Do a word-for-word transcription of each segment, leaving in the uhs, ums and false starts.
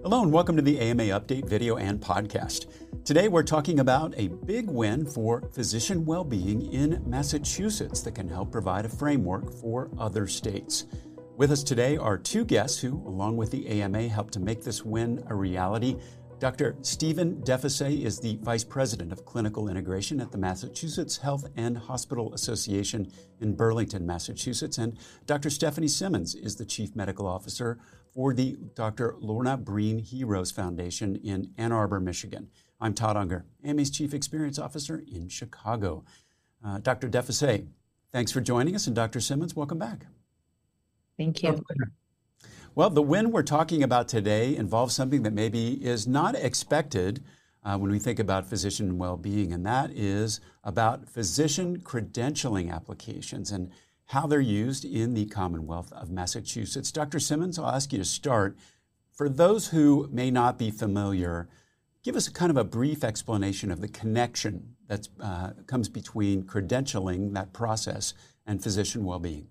Hello and welcome to the A M A Update video and podcast. Today we're talking about a big win for physician well-being in Massachusetts that can help provide a framework for other states. With us today are two guests who, along with the A M A, helped to make this win a reality. Doctor Stephen Defasey is the Vice President of Clinical Integration at the Massachusetts Health and Hospital Association in Burlington, Massachusetts. And Doctor Stephanie Simmons is the Chief Medical Officer for the Doctor Lorna Breen Heroes Foundation in Ann Arbor, Michigan. I'm Todd Unger, A M A's Chief Experience Officer in Chicago. Uh, Doctor Defasey, thanks for joining us. And Doctor Simmons, welcome back. Thank you. Well, the win we're talking about today involves something that maybe is not expected uh, when we think about physician well-being, and that is about physician credentialing applications and how they're used in the Commonwealth of Massachusetts. Doctor Simmons, I'll ask you to start. For those who may not be familiar, give us a kind of a brief explanation of the connection that uh, comes between credentialing, that process, and physician well-being.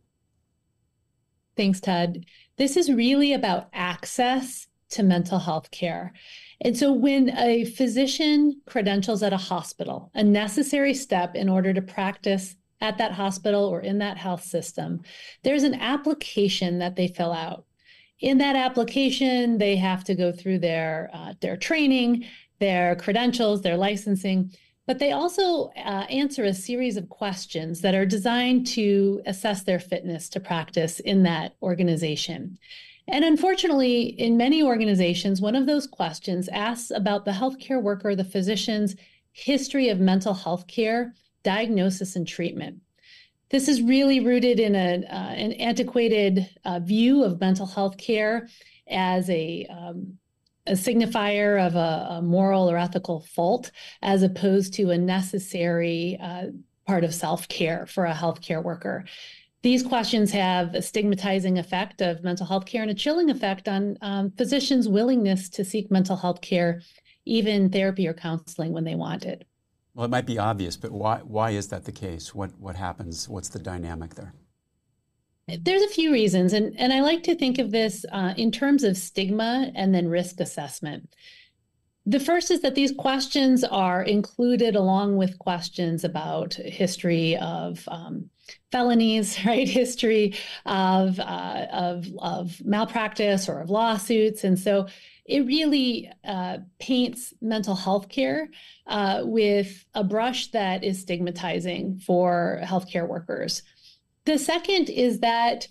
Thanks, Todd. This is really about access to mental health care. And so when a physician credentials at a hospital, a necessary step in order to practice at that hospital or in that health system, there's an application that they fill out. In that application, they have to go through their, uh, their training, their credentials, their licensing, but they also uh, answer a series of questions that are designed to assess their fitness to practice in that organization. And unfortunately, in many organizations, one of those questions asks about the healthcare worker, the physician's history of mental health care, diagnosis, and treatment. This is really rooted in a, uh, an antiquated uh, view of mental health care as a um, a signifier of a, a moral or ethical fault, as opposed to a necessary uh, part of self-care for a healthcare worker. These questions have a stigmatizing effect of mental health care and a chilling effect on um, physicians' willingness to seek mental health care, even therapy or counseling when they want it. Well, it might be obvious, but why why is that the case? What what happens? What's the dynamic there? There's a few reasons, and, and I like to think of this uh, in terms of stigma and then risk assessment. The first is that these questions are included along with questions about history of um, felonies, right? History of, uh, of, of malpractice or of lawsuits. And so it really uh, paints mental health care uh, with a brush that is stigmatizing for healthcare workers. The second is that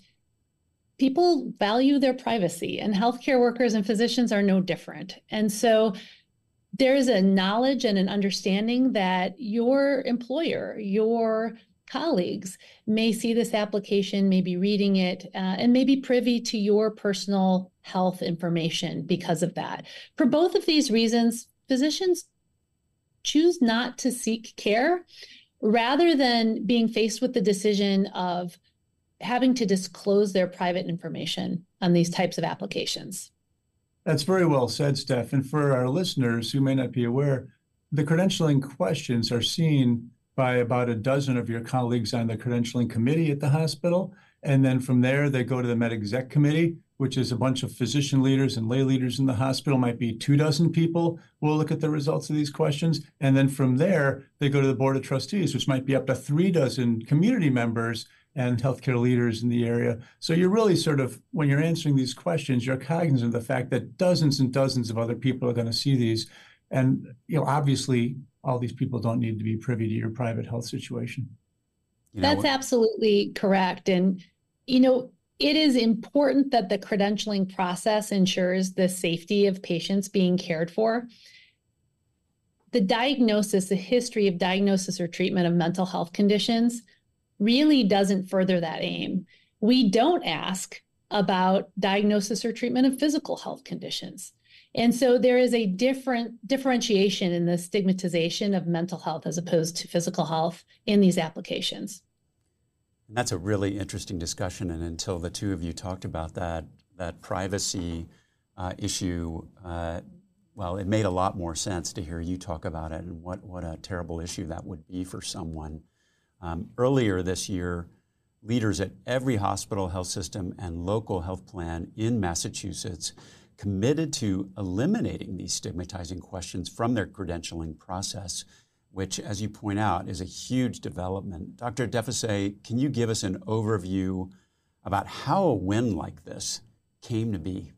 people value their privacy, and healthcare workers and physicians are no different. And so there's a knowledge and an understanding that your employer, your colleagues may see this application, may be reading it, uh, and may be privy to your personal health information because of that. For both of these reasons, physicians choose not to seek care rather than being faced with the decision of having to disclose their private information on these types of applications. That's very well said, Steph. And for our listeners who may not be aware, the credentialing questions are seen by about a dozen of your colleagues on the credentialing committee at the hospital. And then from there, they go to the Med Exec Committee, which is a bunch of physician leaders and lay leaders in the hospital, might be two dozen people will look at the results of these questions. And then from there, they go to the Board of Trustees, which might be up to three dozen community members and healthcare leaders in the area. So you're really sort of, when you're answering these questions, you're cognizant of the fact that dozens and dozens of other people are going to see these. And, you know, obviously, all these people don't need to be privy to your private health situation. You know, That's absolutely correct. And, you know, it is important that the credentialing process ensures the safety of patients being cared for. The diagnosis, the history of diagnosis or treatment of mental health conditions really doesn't further that aim. We don't ask about diagnosis or treatment of physical health conditions. And so there is a different differentiation in the stigmatization of mental health as opposed to physical health in these applications. And that's a really interesting discussion. And until the two of you talked about that, that privacy uh, issue, uh, well, it made a lot more sense to hear you talk about it and what, what a terrible issue that would be for someone. Um, earlier this year, leaders at every hospital, health system, and local health plan in Massachusetts committed to eliminating these stigmatizing questions from their credentialing process, which, as you point out, is a huge development. Doctor Defasey, can you give us an overview about how a win like this came to be?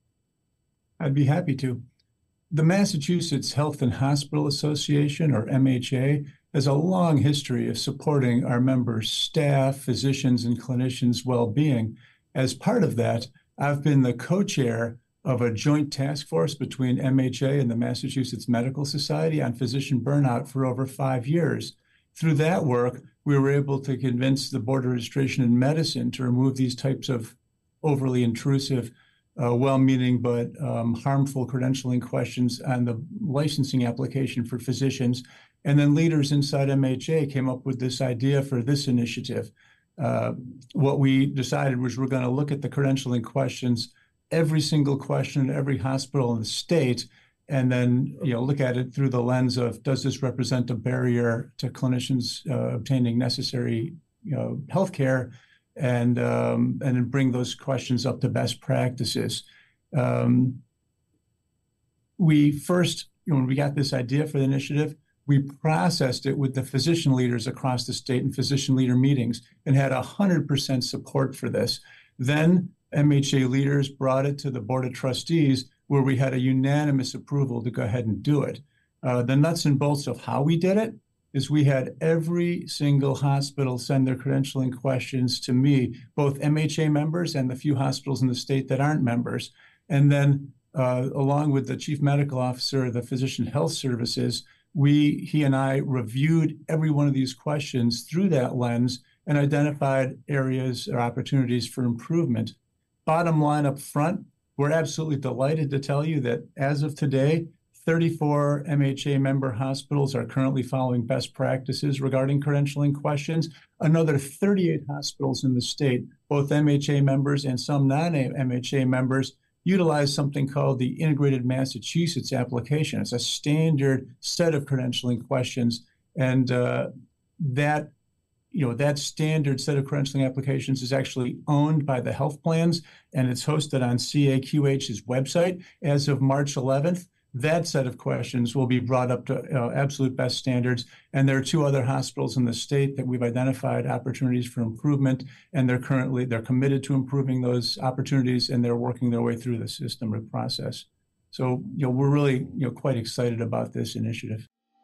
I'd be happy to. The Massachusetts Health and Hospital Association, or M H A, has a long history of supporting our members' staff, physicians, and clinicians' well-being. As part of that, I've been the co-chair of a joint task force between M H A and the Massachusetts Medical Society on physician burnout for over five years. Through that work, we were able to convince the Board of Registration in Medicine to remove these types of overly intrusive, uh, well-meaning but um, harmful credentialing questions on the licensing application for physicians. And then leaders inside M H A came up with this idea for this initiative. Uh, what we decided was we're going to look at the credentialing questions, every single question at every hospital in the state, and then you know look at it through the lens of, does this represent a barrier to clinicians uh, obtaining necessary you know, health care, and um, and then bring those questions up to best practices. Um, we first, you know, when we got this idea for the initiative, we processed it with the physician leaders across the state in physician leader meetings and had one hundred percent support for this. Then M H A leaders brought it to the Board of Trustees, where we had a unanimous approval to go ahead and do it. Uh, the nuts and bolts of how we did it is we had every single hospital send their credentialing questions to me, both M H A members and the few hospitals in the state that aren't members. And then uh, along with the chief medical officer of the Physician Health Services, we, he and I reviewed every one of these questions through that lens and identified areas or opportunities for improvement. Bottom line up front, we're absolutely delighted to tell you that as of today, thirty-four M H A member hospitals are currently following best practices regarding credentialing questions. Another thirty-eight hospitals in the state, both M H A members and some non-M H A members, utilize something called the Integrated Massachusetts application. It's a standard set of credentialing questions, and uh, that you know, that standard set of credentialing applications is actually owned by the health plans, and it's hosted on C A Q H's website. As of March eleventh, that set of questions will be brought up to uh, absolute best standards. And there are two other hospitals in the state that we've identified opportunities for improvement, and they're currently, they're committed to improving those opportunities, and they're working their way through the system or process. So, you know, we're really, you know, quite excited about this initiative.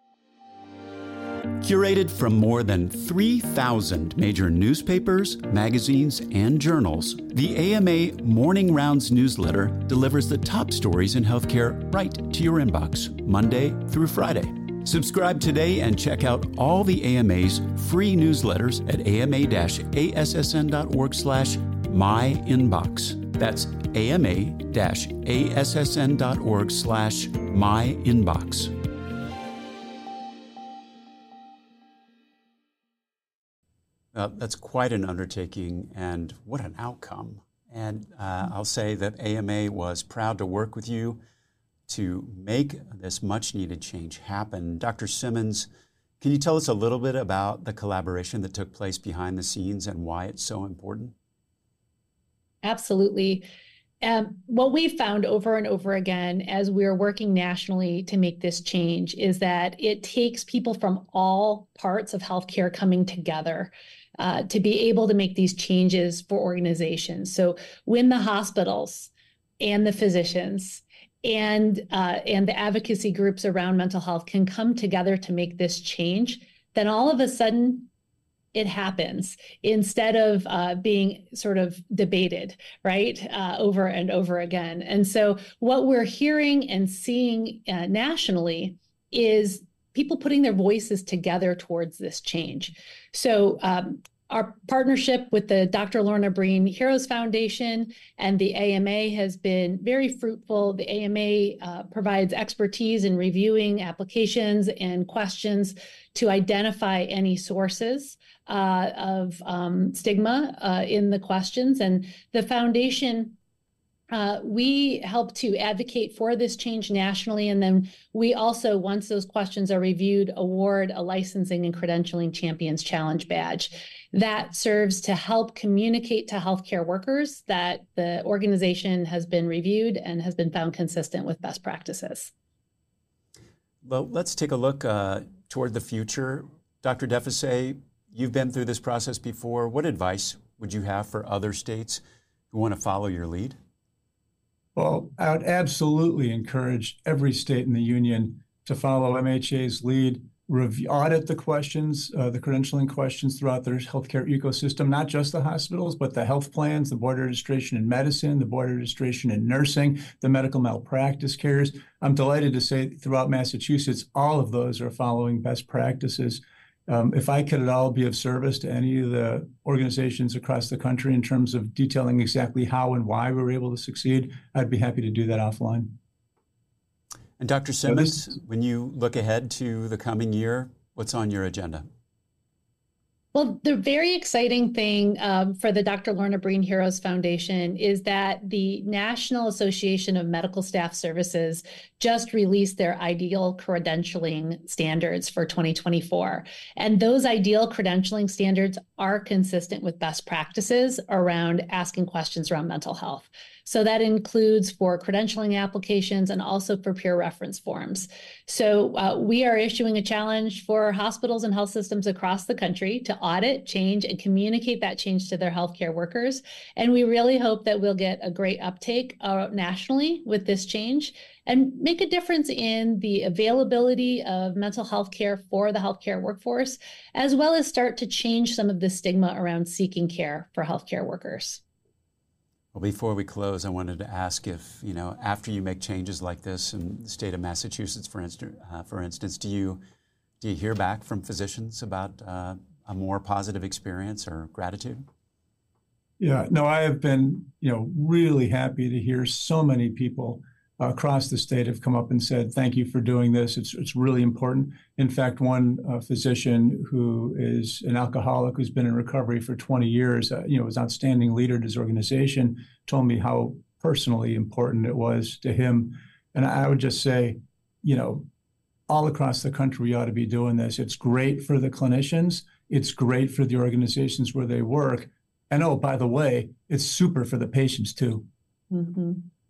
Curated from more than three thousand major newspapers, magazines, and journals, the A M A Morning Rounds newsletter delivers the top stories in healthcare right to your inbox, Monday through Friday. Subscribe today and check out all the A M A's free newsletters at ama-assn.org slash my inbox. That's ama-assn.org slash my inbox. Uh, that's quite an undertaking, and what an outcome. And uh, I'll say that A M A was proud to work with you to make this much-needed change happen. Doctor Simmons, can you tell us a little bit about the collaboration that took place behind the scenes and why it's so important? Absolutely. Um, what we've found over and over again as we're working nationally to make this change is that it takes people from all parts of healthcare coming together uh, to be able to make these changes for organizations. So when the hospitals and the physicians and uh, and the advocacy groups around mental health can come together to make this change, then all of a sudden it happens instead of uh, being sort of debated, right, uh, over and over again. And so what we're hearing and seeing uh, nationally is people putting their voices together towards this change. So um, our partnership with the Doctor Lorna Breen Heroes Foundation and the A M A has been very fruitful. The A M A uh, provides expertise in reviewing applications and questions to identify any sources uh, of um, stigma uh, in the questions. And the foundation Uh, we help to advocate for this change nationally, and then we also, once those questions are reviewed, award a Licensing and Credentialing Champions Challenge badge that serves to help communicate to healthcare workers that the organization has been reviewed and has been found consistent with best practices. Well, let's take a look uh, toward the future. Doctor Defasey, you've been through this process before. What advice would you have for other states who want to follow your lead? Well, I would absolutely encourage every state in the union to follow M H A's lead, review, audit the questions, uh, the credentialing questions throughout their healthcare ecosystem, not just the hospitals, but the health plans, the board of registration in medicine, the board of registration in nursing, the medical malpractice carriers. I'm delighted to say throughout Massachusetts, all of those are following best practices. Um, if I could at all be of service to any of the organizations across the country in terms of detailing exactly how and why we were able to succeed, I'd be happy to do that offline. And Doctor Simmons, this, when you look ahead to the coming year, what's on your agenda? Well, the very exciting thing um, for the Doctor Lorna Breen Heroes Foundation is that the National Association of Medical Staff Services just released their ideal credentialing standards for twenty twenty-four. And those ideal credentialing standards are consistent with best practices around asking questions around mental health. So that includes for credentialing applications and also for peer reference forms. So uh, we are issuing a challenge for hospitals and health systems across the country to audit, change, and communicate that change to their healthcare workers. And we really hope that we'll get a great uptake uh, nationally with this change and make a difference in the availability of mental health care for the healthcare workforce, as well as start to change some of the stigma around seeking care for healthcare workers. Well, before we close, I wanted to ask if, you know, after you make changes like this in the state of Massachusetts, for instance, uh, for instance, do you do you hear back from physicians about uh, a more positive experience or gratitude? Yeah, no, I have been, you know, really happy to hear so many people uh, across the state have come up and said, thank you for doing this. It's it's really important. In fact, one uh, physician who is an alcoholic who's been in recovery for twenty years, uh, you know, was an outstanding leader at his organization, told me how personally important it was to him. And I would just say, you know, all across the country, we ought to be doing this. It's great for the clinicians. It's great for the organizations where they work. And oh, by the way, it's super for the patients too. Mm-hmm.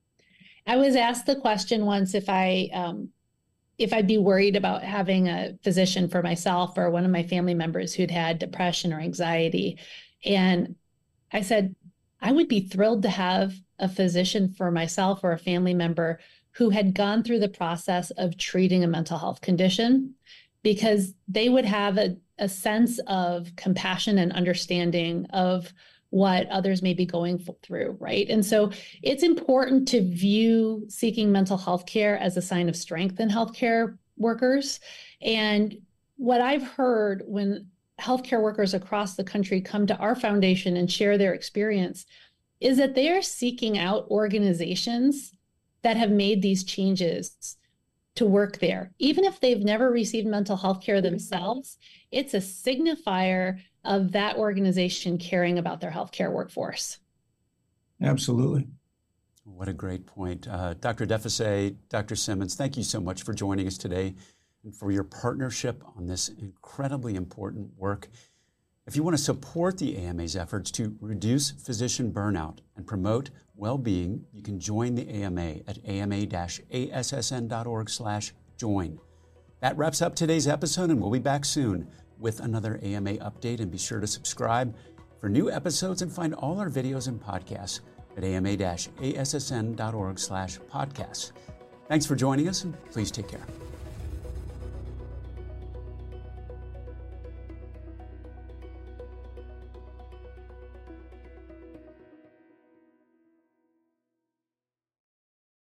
I was asked the question once if I, um, if I'd be worried about having a physician for myself or one of my family members who'd had depression or anxiety. And I said, I would be thrilled to have a physician for myself or a family member who had gone through the process of treating a mental health condition, because they would have a, a sense of compassion and understanding of what others may be going through, right? And so it's important to view seeking mental health care as a sign of strength in healthcare workers. And what I've heard when healthcare workers across the country come to our foundation and share their experience is that they are seeking out organizations that have made these changes to work there. Even if they've never received mental health care themselves, it's a signifier of that organization caring about their healthcare workforce. Absolutely. What a great point. Uh, Doctor Defasey, Doctor Simmons, thank you so much for joining us today and for your partnership on this incredibly important work. If you want to support the A M A's efforts to reduce physician burnout and promote well-being, you can join the A M A at ama-assn.org slash join. That wraps up today's episode, and we'll be back soon with another A M A update. And be sure to subscribe for new episodes and find all our videos and podcasts at ama-assn.org slash podcasts. Thanks for joining us, and please take care.